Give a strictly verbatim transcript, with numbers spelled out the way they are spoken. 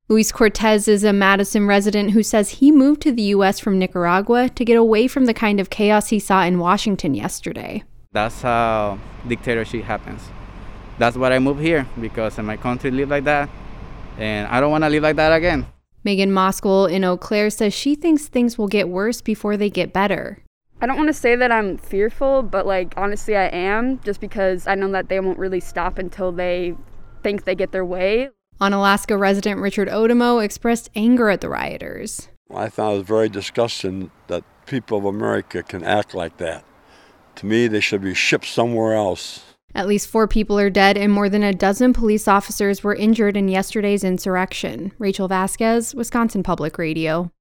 Luis Cortez is a Madison resident who says he moved to the U S from Nicaragua to get away from the kind of chaos he saw in Washington yesterday. That's how dictatorship happens. That's why I moved here, because in my country live like that, and I don't want to live like that again. Megan Moskal in Eau Claire says she thinks things will get worse before they get better. I don't want to say that I'm fearful, but like honestly I am, just because I know that they won't really stop until they think they get their way. On Alaska resident Richard Otomo expressed anger at the rioters. I found it very disgusting that people of America can act like that. To me, they should be shipped somewhere else. At least four people are dead and more than a dozen police officers were injured in yesterday's insurrection. Rachel Vasquez, Wisconsin Public Radio.